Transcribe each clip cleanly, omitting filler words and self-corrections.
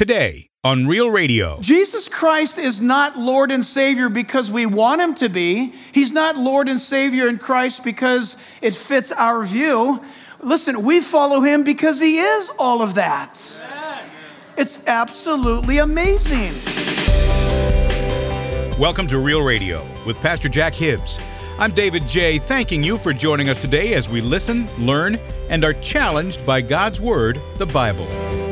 today on Real Radio. Jesus Christ is not Lord and Savior because we want him to be. He's not Lord and Savior in Christ because it fits our view. Listen, we follow him because he is all of that. It's absolutely amazing. Welcome to Real Radio with Pastor Jack Hibbs. I'm David J., thanking you for joining us today as we listen, learn, and are challenged by God's Word, the Bible.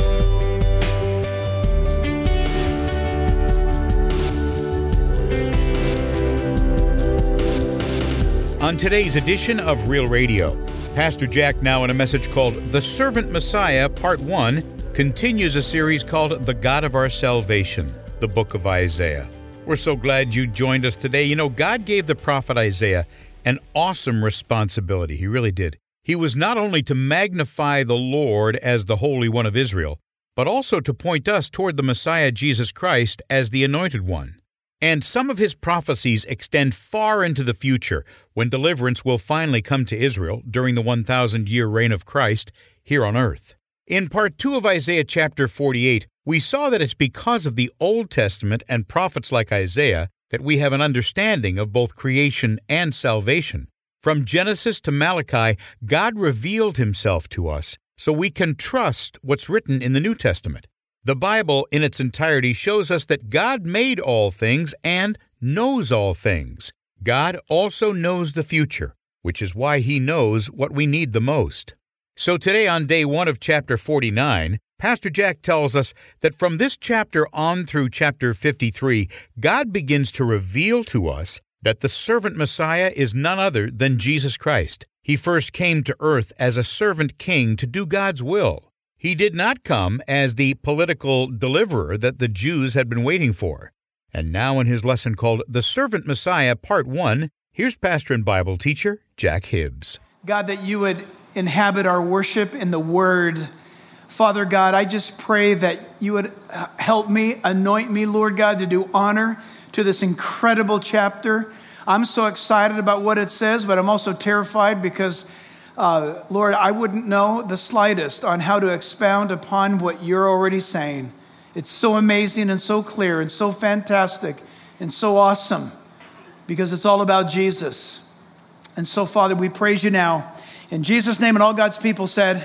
On today's edition of Real Radio, Pastor Jack, now in a message called The Servant Messiah, Part 1, continues a series called The God of Our Salvation, the book of Isaiah. We're so glad you joined us today. You know, God gave the prophet Isaiah an awesome responsibility. He really did. He was not only to magnify the Lord as the Holy One of Israel, but also to point us toward the Messiah, Jesus Christ, as the Anointed One. And some of his prophecies extend far into the future, when deliverance will finally come to Israel during the 1,000-year reign of Christ here on earth. In Part 2 of Isaiah chapter 48, we saw that it's because of the Old Testament and prophets like Isaiah that we have an understanding of both creation and salvation. From Genesis to Malachi, God revealed himself to us so we can trust what's written in the New Testament. The Bible in its entirety shows us that God made all things and knows all things. God also knows the future, which is why he knows what we need the most. So today on day 1 of chapter 49, Pastor Jack tells us that from this chapter on through chapter 53, God begins to reveal to us that the servant Messiah is none other than Jesus Christ. He first came to earth as a servant king to do God's will. He did not come as the political deliverer that the Jews had been waiting for. And now in his lesson called The Servant Messiah, Part 1, here's pastor and Bible teacher Jack Hibbs. God, that you would inhabit our worship in the Word. Father God, I just pray that you would help me, anoint me, Lord God, to do honor to this incredible chapter. I'm so excited about what it says, but I'm also terrified because, Lord, I wouldn't know the slightest on how to expound upon what you're already saying. It's so amazing and so clear and so fantastic and so awesome because it's all about Jesus. And so, Father, we praise you now. In Jesus' name, and all God's people said,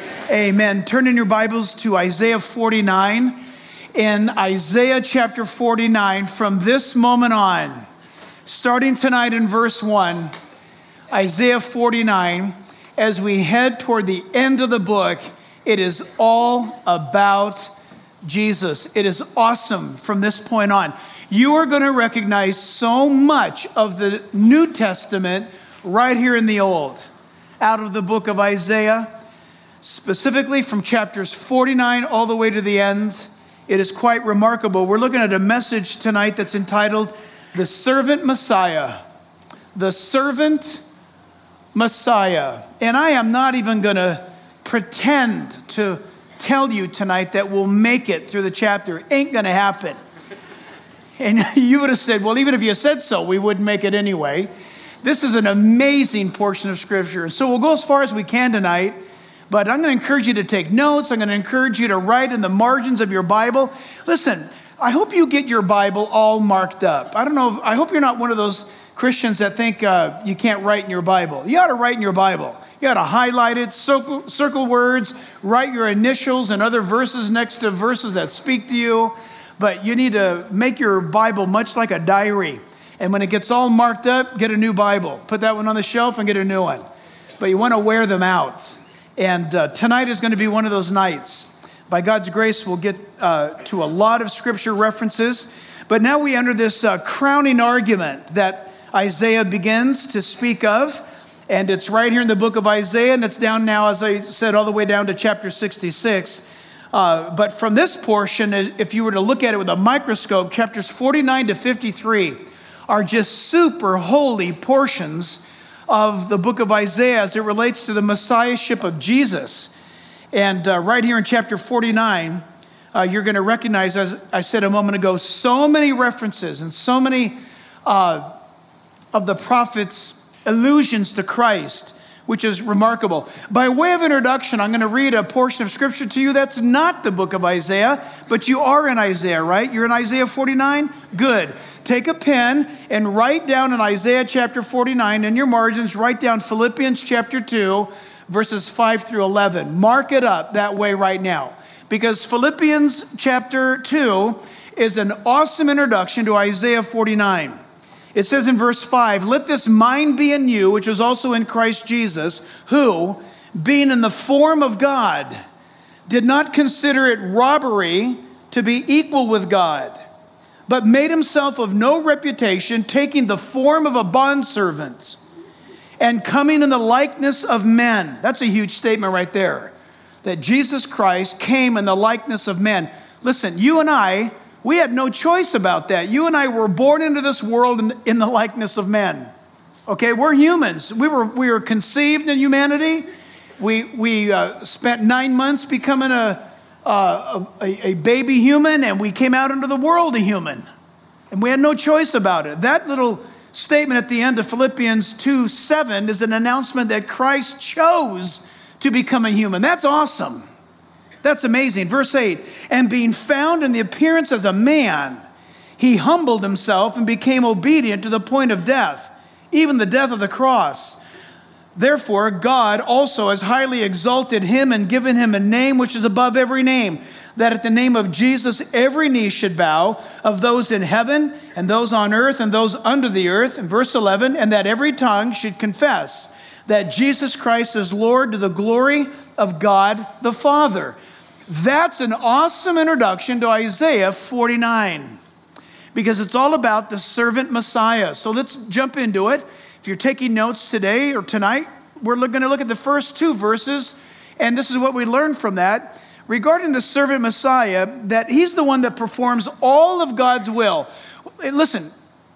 Amen. Turn in your Bibles to Isaiah 49. In Isaiah chapter 49, from this moment on, starting tonight in verse 1, Isaiah 49, as we head toward the end of the book, it is all about Jesus. It is awesome from this point on. You are going to recognize so much of the New Testament right here in the Old, out of the book of Isaiah, specifically from chapters 49 all the way to the end. It is quite remarkable. We're looking at a message tonight that's entitled, The Servant Messiah. The Servant Messiah. And I am not even going to pretend to tell you tonight that we'll make it through the chapter. It ain't going to happen. And you would have said, well, even if you said so, we wouldn't make it anyway. This is an amazing portion of Scripture. So we'll go as far as we can tonight, but I'm going to encourage you to take notes. I'm going to encourage you to write in the margins of your Bible. Listen, I hope you get your Bible all marked up. I hope you're not one of those Christians that think you can't write in your Bible. You ought to write in your Bible. You ought to highlight it, circle words, write your initials and other verses next to verses that speak to you. But you need to make your Bible much like a diary. And when it gets all marked up, get a new Bible. Put that one on the shelf and get a new one. But you want to wear them out. And tonight is going to be one of those nights. By God's grace, we'll get to a lot of Scripture references. But now we enter this crowning argument that Isaiah begins to speak of. And it's right here in the book of Isaiah. And it's down now, as I said, all the way down to chapter 66. But from this portion, if you were to look at it with a microscope, chapters 49 to 53 are just super holy portions of the book of Isaiah as it relates to the messiahship of Jesus. And right here in chapter 49, you're going to recognize, as I said a moment ago, so many references and so many of the prophets' allusions to Christ, which is remarkable. By way of introduction, I'm going to read a portion of scripture to you that's not the book of Isaiah, but you are in Isaiah, right? You're in Isaiah 49? Good. Take a pen and write down in Isaiah chapter 49, in your margins, write down Philippians chapter 2, verses 5 through 11. Mark it up that way right now, because Philippians chapter 2 is an awesome introduction to Isaiah 49. It says in verse 5, "Let this mind be in you, which was also in Christ Jesus, who, being in the form of God, did not consider it robbery to be equal with God, but made himself of no reputation, taking the form of a bondservant, and coming in the likeness of men." That's a huge statement right there, that Jesus Christ came in the likeness of men. Listen, you and I, we had no choice about that. You and I were born into this world in the likeness of men. Okay, we're humans. We were conceived in humanity. We spent 9 months becoming a baby human, and we came out into the world a human. And we had no choice about it. That little statement at the end of Philippians 2:7 is an announcement that Christ chose to become a human. That's awesome. That's amazing. Verse 8, "And being found in the appearance as a man, he humbled himself and became obedient to the point of death, even the death of the cross. Therefore, God also has highly exalted him and given him a name which is above every name, that at the name of Jesus every knee should bow, of those in heaven and those on earth and those under the earth." And verse 11, "And that every tongue should confess that Jesus Christ is Lord, to the glory of God the Father." That's an awesome introduction to Isaiah 49, because it's all about the servant Messiah. So let's jump into it. If you're taking notes today or tonight, we're going to look at the first 2 verses, and this is what we learned from that. Regarding the servant Messiah, that he's the one that performs all of God's will. Listen,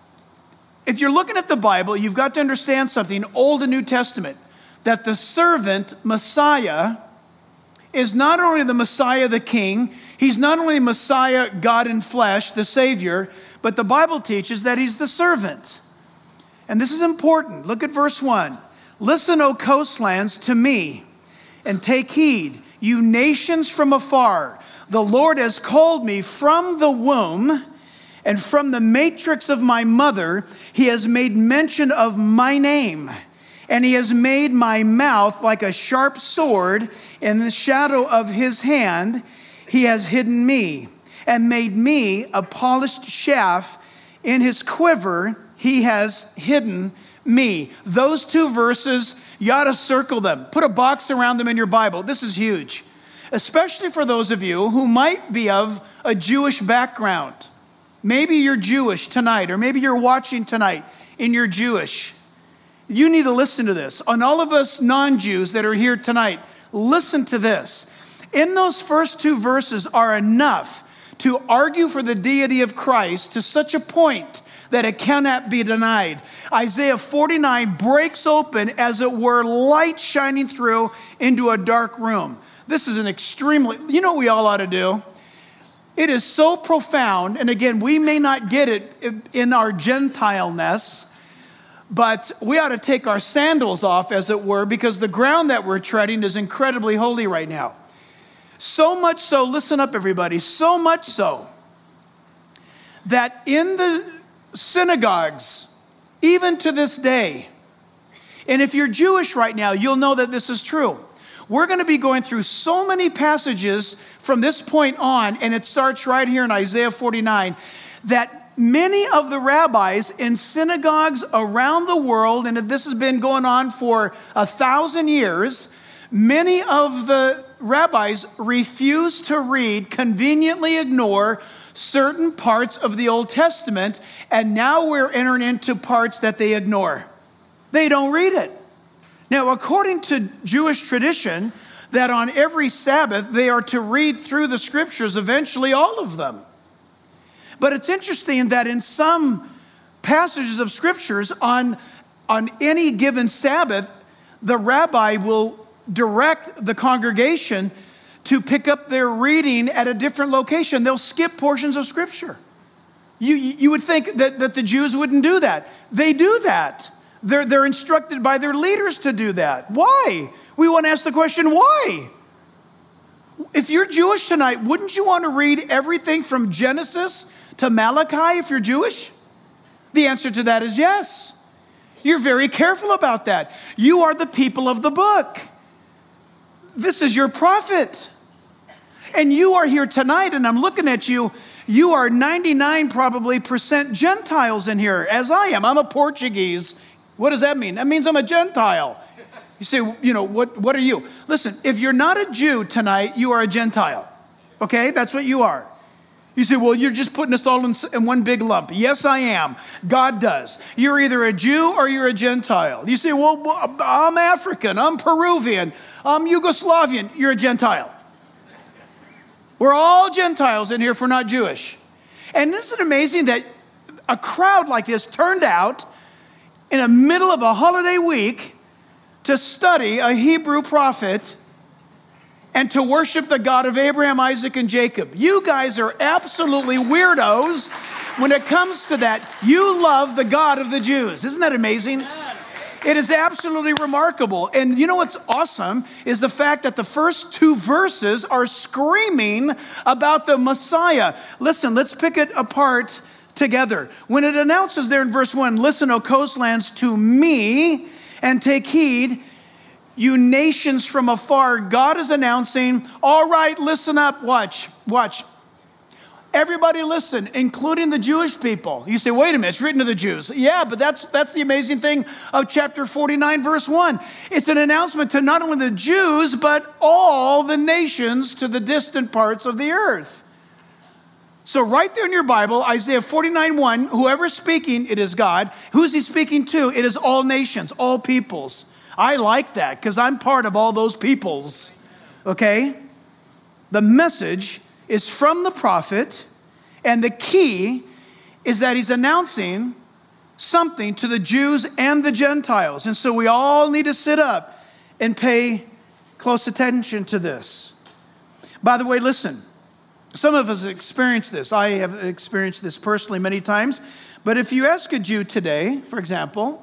if you're looking at the Bible, you've got to understand something, Old and New Testament, that the servant Messiah is not only the Messiah, the King, he's not only Messiah, God in flesh, the Savior, but the Bible teaches that he's the servant. And this is important. Look at verse 1. "Listen, O coastlands, to me, and take heed, you nations from afar. The Lord has called me from the womb, and from the matrix of my mother, he has made mention of my name. And he has made my mouth like a sharp sword. In the shadow of his hand, he has hidden me, and made me a polished shaft. In his quiver, he has hidden me." Those 2 verses, you ought to circle them. Put a box around them in your Bible. This is huge, especially for those of you who might be of a Jewish background. Maybe you're Jewish tonight, or maybe you're watching tonight and you're Jewish. You need to listen to this. And all of us non-Jews that are here tonight, listen to this. In those first 2 verses are enough to argue for the deity of Christ to such a point that it cannot be denied. Isaiah 49 breaks open, as it were, light shining through into a dark room. This is an extremely, you know what we all ought to do? It is so profound, and again, we may not get it in our Gentile-ness, but we ought to take our sandals off, as it were, because the ground that we're treading is incredibly holy right now. So much so, listen up everybody, so much so that in the synagogues, even to this day, and if you're Jewish right now, you'll know that this is true. We're going to be going through so many passages from this point on, and it starts right here in Isaiah 49, that many of the rabbis in synagogues around the world, and this has been going on for 1,000 years, many of the rabbis refuse to read, conveniently ignore certain parts of the Old Testament, and now we're entering into parts that they ignore. They don't read it. Now, according to Jewish tradition, that on every Sabbath they are to read through the scriptures, eventually all of them. But it's interesting that in some passages of scriptures on any given Sabbath, the rabbi will direct the congregation to pick up their reading at a different location. They'll skip portions of scripture. You would think that the Jews wouldn't do that. They do that. They're instructed by their leaders to do that. Why? We want to ask the question, why? If you're Jewish tonight, wouldn't you want to read everything from Genesis to Malachi if you're Jewish? The answer to that is yes. You're very careful about that. You are the people of the book. This is your prophet. And you are here tonight, and I'm looking at you. You are 99% probably Gentiles in here, as I am. I'm a Portuguese. What does that mean? That means I'm a Gentile. You say, what are you? Listen, if you're not a Jew tonight, you are a Gentile. Okay? That's what you are. You say, well, you're just putting us all in one big lump. Yes, I am. God does. You're either a Jew or you're a Gentile. You say, well, I'm African. I'm Peruvian. I'm Yugoslavian. You're a Gentile. We're all Gentiles in here if we're not Jewish. And isn't it amazing that a crowd like this turned out in the middle of a holiday week to study a Hebrew prophet and to worship the God of Abraham, Isaac, and Jacob? You guys are absolutely weirdos when it comes to that. You love the God of the Jews. Isn't that amazing? It is absolutely remarkable. And you know what's awesome is the fact that the first two verses are screaming about the Messiah. Listen, let's pick it apart together. When it announces there in verse 1, listen, O coastlands, to me, and take heed, you nations from afar. God is announcing, all right, listen up, watch. Everybody listen, including the Jewish people. You say, wait a minute, it's written to the Jews. Yeah, but that's the amazing thing of chapter 49, verse 1. It's an announcement to not only the Jews, but all the nations to the distant parts of the earth. So right there in your Bible, Isaiah 49:1, whoever's speaking, it is God. Who's he speaking to? It is all nations, all peoples. I like that because I'm part of all those peoples, okay? The message is from the prophet, and the key is that he's announcing something to the Jews and the Gentiles. And so we all need to sit up and pay close attention to this. By the way, listen, some of us experience this. I have experienced this personally many times. But if you ask a Jew today, for example,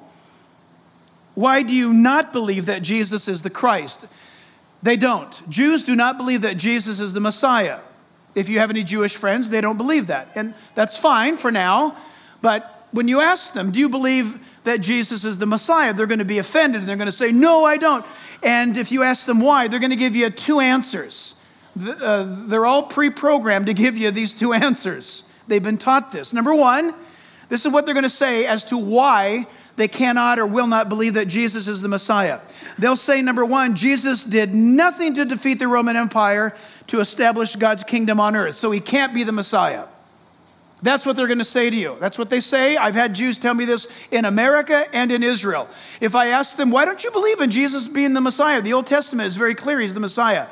why do you not believe that Jesus is the Christ? They don't. Jews do not believe that Jesus is the Messiah. If you have any Jewish friends, they don't believe that. And that's fine for now. But when you ask them, do you believe that Jesus is the Messiah? They're going to be offended. And they're going to say, no, I don't. And if you ask them why, they're going to give you two answers. They're all pre-programmed to give you these two answers. They've been taught this. Number one, this is what they're going to say as to why they cannot or will not believe that Jesus is the Messiah. They'll say, number one, Jesus did nothing to defeat the Roman Empire to establish God's kingdom on earth, so he can't be the Messiah. That's what they're going to say to you. That's what they say. I've had Jews tell me this in America and in Israel. If I ask them, why don't you believe in Jesus being the Messiah? The Old Testament is very clear, he's the Messiah.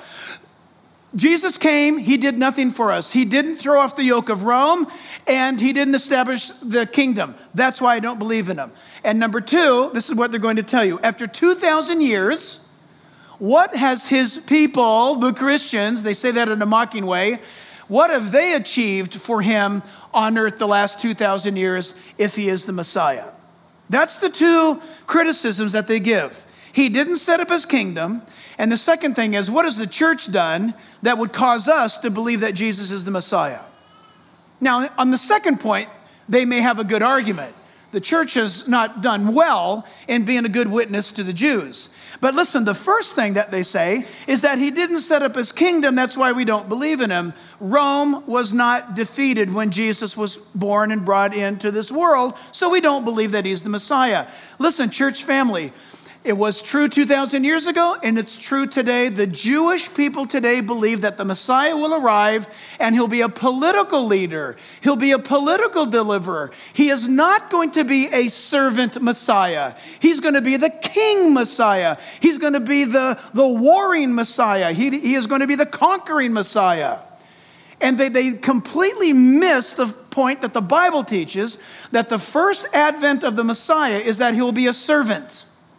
Jesus came, he did nothing for us. He didn't throw off the yoke of Rome, and he didn't establish the kingdom. That's why I don't believe in him. And number two, this is what they're going to tell you. After 2,000 years, what has his people, the Christians, they say that in a mocking way, what have they achieved for him on earth the last 2,000 years if he is the Messiah? That's the two criticisms that they give. He didn't set up his kingdom. And the second thing is, what has the church done that would cause us to believe that Jesus is the Messiah? Now, on the second point, they may have a good argument. The church has not done well in being a good witness to the Jews. But listen, the first thing that they say is that he didn't set up his kingdom. That's why we don't believe in him. Rome was not defeated when Jesus was born and brought into this world. So we don't believe that he's the Messiah. Listen, church family, it was true 2,000 years ago, and it's true today. The Jewish people today believe that the Messiah will arrive, and he'll be a political leader. He'll be a political deliverer. He is not going to be a servant Messiah. He's going to be the king Messiah. He's going to be the warring Messiah. He is going to be the conquering Messiah. And they completely miss the point that the Bible teaches, that the first advent of the Messiah is that he will be a servant.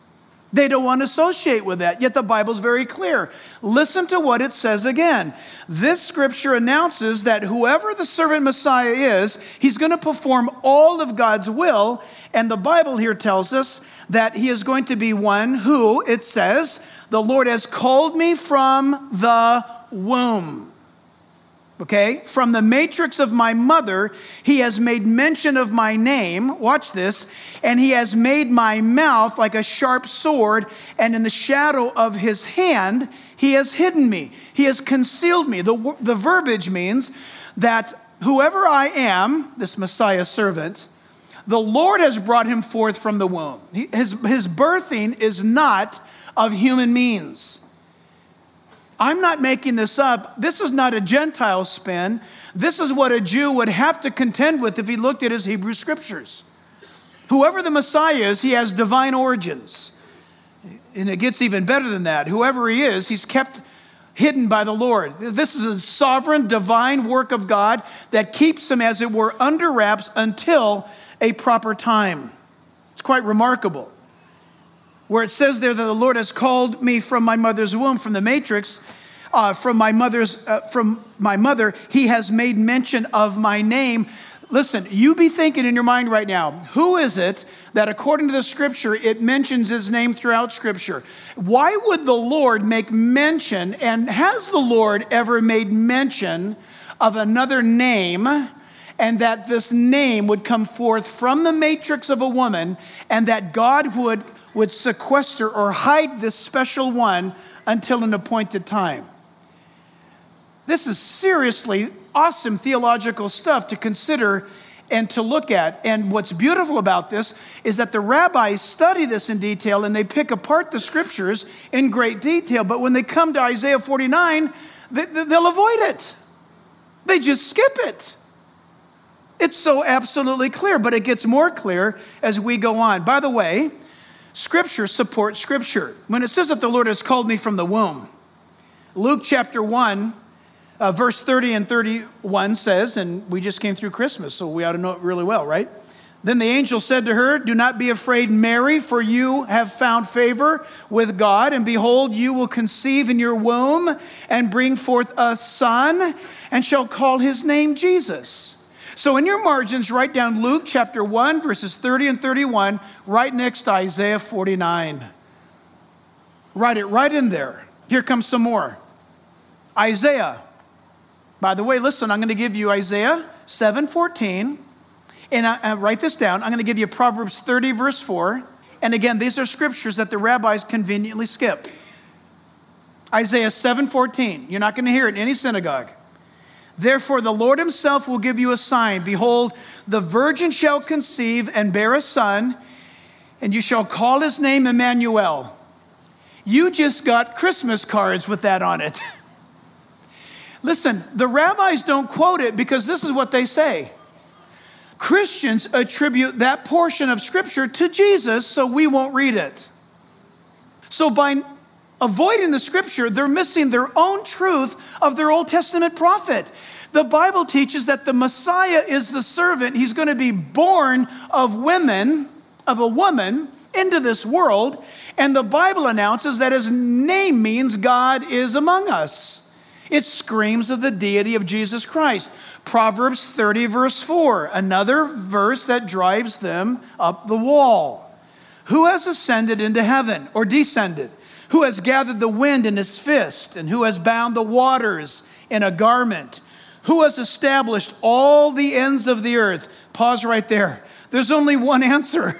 They don't want to associate with that, yet the Bible's very clear. Listen to what it says again. This scripture announces that whoever the servant Messiah is, he's going to perform all of God's will, and the Bible here tells us that he is going to be one who, it says, the Lord has called me from the womb. Okay, from the matrix of my mother, he has made mention of my name. Watch this. And he has made my mouth like a sharp sword, and in the shadow of his hand, he has hidden me. He has concealed me. The verbiage means that whoever I am, this Messiah servant, the Lord has brought him forth from the womb. His birthing is not of human means. I'm not making this up. This is not a Gentile spin. This is what a Jew would have to contend with if he looked at his Hebrew scriptures. Whoever the Messiah is, he has divine origins. And it gets even better than that. Whoever he is, he's kept hidden by the Lord. This is a sovereign, divine work of God that keeps him, as it were, under wraps until a proper time. It's quite remarkable. Where it says there that the Lord has called me from my mother's womb, from the matrix, from my mother, he has made mention of my name. Listen, you be thinking in your mind right now, who is it that according to the scripture, it mentions his name throughout scripture? Why would the Lord make mention, and has the Lord ever made mention of another name, and that this name would come forth from the matrix of a woman, and that God would sequester or hide this special one until an appointed time? This is seriously awesome theological stuff to consider and to look at. And what's beautiful about this is that the rabbis study this in detail and they pick apart the scriptures in great detail. But when they come to Isaiah 49, they'll avoid it. They just skip it. It's so absolutely clear, but it gets more clear as we go on. By the way, Scripture supports Scripture. When it says that the Lord has called me from the womb, Luke chapter 1, verse 30 and 31 says, and we just came through Christmas, so we ought to know it really well, right? Then the angel said to her, "Do not be afraid, Mary, for you have found favor with God, and behold, you will conceive in your womb and bring forth a son, and shall call his name Jesus." So in your margins, write down Luke chapter 1, verses 30 and 31, right next to Isaiah 49. Write it right in there. Here comes some more. Isaiah. By the way, listen, I'm going to give you Isaiah 7:14. And I write this down. I'm going to give you Proverbs 30, verse 4. And again, these are scriptures that the rabbis conveniently skip. Isaiah 7:14. You're not going to hear it in any synagogue. "Therefore, the Lord himself will give you a sign. Behold, the virgin shall conceive and bear a son, and you shall call his name Emmanuel." You just got Christmas cards with that on it. Listen, the rabbis don't quote it because this is what they say. Christians attribute that portion of Scripture to Jesus, so we won't read it. So by avoiding the Scripture, they're missing their own truth of their Old Testament prophet. The Bible teaches that the Messiah is the servant. He's going to be born of a woman, into this world. And the Bible announces that his name means God is among us. It screams of the deity of Jesus Christ. Proverbs 30, verse 4, another verse that drives them up the wall. "Who has ascended into heaven or descended? Who has gathered the wind in his fist, and who has bound the waters in a garment? Who has established all the ends of the earth?" Pause right there. There's only one answer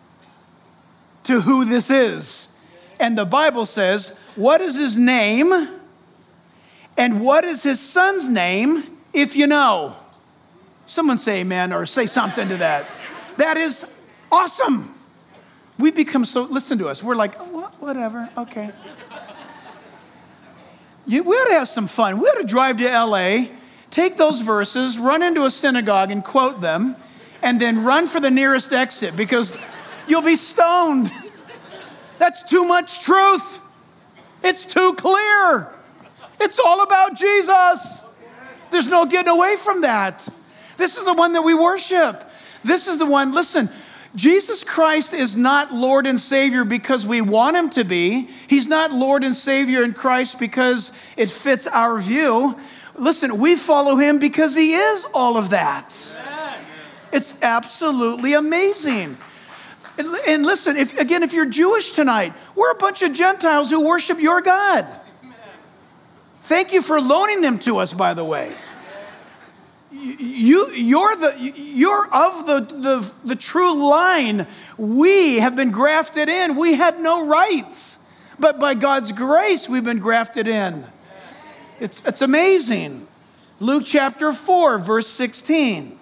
to who this is. And the Bible says, what is his name? And what is his son's name, if you know? Someone say amen or say something to that. That is awesome. We become so, listen to us. We're like, oh, whatever, okay. We ought to have some fun. We ought to drive to LA, take those verses, run into a synagogue and quote them, and then run for the nearest exit because you'll be stoned. That's too much truth. It's too clear. It's all about Jesus. There's no getting away from that. This is the one that we worship. This is the one, listen, Jesus Christ is not Lord and Savior because we want him to be. He's not Lord and Savior in Christ because it fits our view. Listen, we follow him because he is all of that. It's absolutely amazing. And listen, if you're Jewish tonight, we're a bunch of Gentiles who worship your God. Thank you for loaning them to us, by the way. You're of the true line. We have been grafted in. We had no rights, but by God's grace, we've been grafted in. It's amazing. Luke chapter 4, verse 16.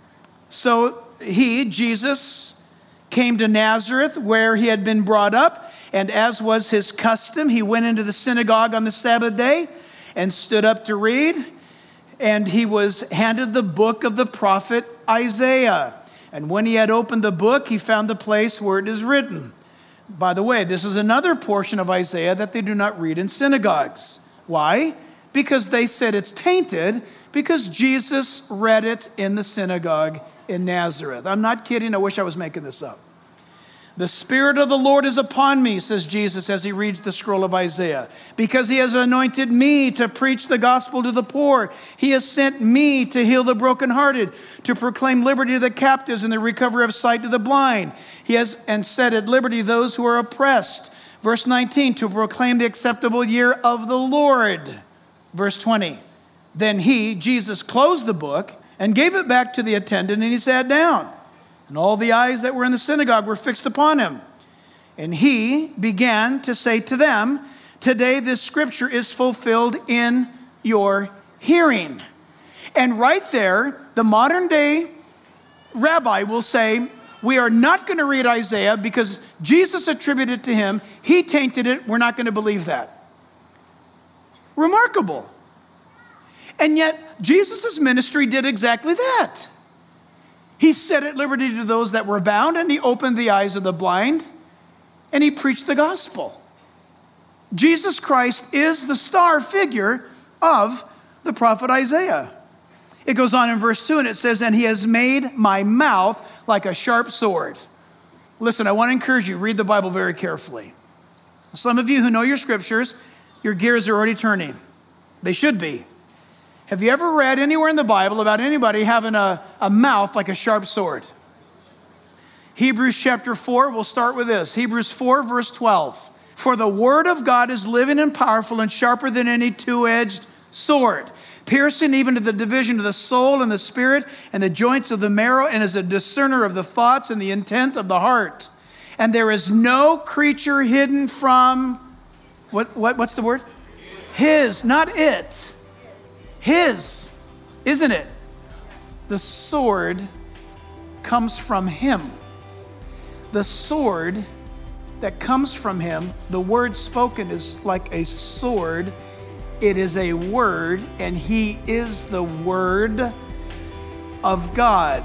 So he, Jesus, came to Nazareth where he had been brought up, and as was his custom, he went into the synagogue on the Sabbath day and stood up to read. And he was handed the book of the prophet Isaiah. And when he had opened the book, he found the place where it is written. By the way, this is another portion of Isaiah that they do not read in synagogues. Why? Because they said it's tainted because Jesus read it in the synagogue in Nazareth. I'm not kidding. I wish I was making this up. The Spirit of the Lord is upon me, says Jesus as he reads the scroll of Isaiah, because he has anointed me to preach the gospel to the poor. He has sent me to heal the brokenhearted, to proclaim liberty to the captives and the recovery of sight to the blind. He has and set at liberty those who are oppressed. Verse 19, to proclaim the acceptable year of the Lord. Verse 20, then he, Jesus, closed the book and gave it back to the attendant, and he sat down. And all the eyes that were in the synagogue were fixed upon him. And he began to say to them, today this scripture is fulfilled in your hearing. And right there, the modern day rabbi will say, we are not going to read Isaiah because Jesus attributed it to him. He tainted it. We're not going to believe that. Remarkable. And yet, Jesus' ministry did exactly that. He set at liberty to those that were bound, and he opened the eyes of the blind, and he preached the gospel. Jesus Christ is the star figure of the prophet Isaiah. It goes on in verse 2, and it says, and he has made my mouth like a sharp sword. Listen, I want to encourage you, read the Bible very carefully. Some of you who know your scriptures, your gears are already turning. They should be. Have you ever read anywhere in the Bible about anybody having a mouth like a sharp sword? Hebrews chapter 4, we'll start with this. Hebrews 4, verse 12. For the word of God is living and powerful and sharper than any two-edged sword, piercing even to the division of the soul and the spirit and the joints of the marrow, and is a discerner of the thoughts and the intent of the heart. And there is no creature hidden from, what's the word? His, not it. His, isn't it? The sword comes from him. The sword that comes from him, the word spoken is like a sword. It is a word, and he is the word of God.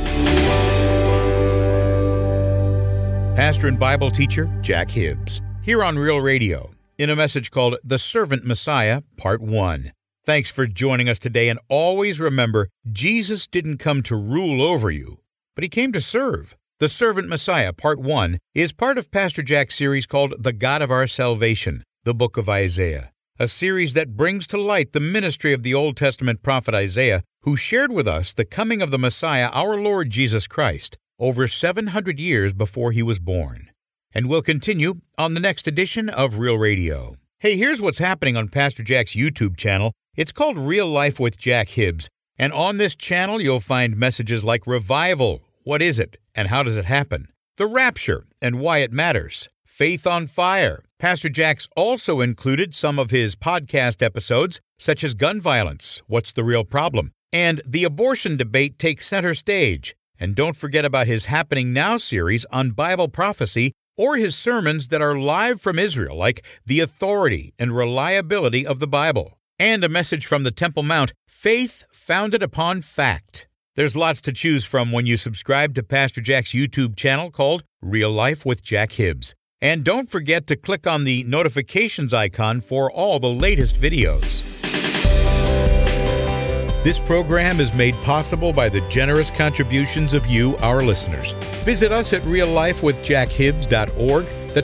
Pastor and Bible teacher Jack Hibbs, here on Real Radio, in a message called The Servant Messiah, Part 1. Thanks for joining us today, and always remember, Jesus didn't come to rule over you, but he came to serve. The Servant Messiah, Part 1, is part of Pastor Jack's series called The God of Our Salvation, the Book of Isaiah, a series that brings to light the ministry of the Old Testament prophet Isaiah, who shared with us the coming of the Messiah, our Lord Jesus Christ, over 700 years before he was born. And we'll continue on the next edition of Real Radio. Hey, here's what's happening on Pastor Jack's YouTube channel. It's called Real Life with Jack Hibbs, and on this channel you'll find messages like revival, what is it, and how does it happen? The rapture, and why it matters. Faith on Fire. Pastor Jack's also included some of his podcast episodes, such as Gun Violence, What's the Real Problem? And The Abortion Debate Takes Center Stage. And don't forget about his Happening Now series on Bible prophecy, or his sermons that are live from Israel, like The Authority and Reliability of the Bible. And a message from the Temple Mount, Faith Founded Upon Fact. There's lots to choose from when you subscribe to Pastor Jack's YouTube channel called Real Life with Jack Hibbs. And don't forget to click on the notifications icon for all the latest videos. This program is made possible by the generous contributions of you, our listeners. Visit us at reallifewithjackhibbs.org. That's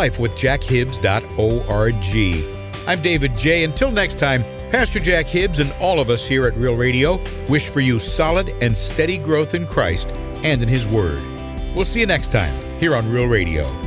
reallifewithjackhibbs.org. I'm David J. Until next time, Pastor Jack Hibbs and all of us here at Real Radio wish for you solid and steady growth in Christ and in His Word. We'll see you next time here on Real Radio.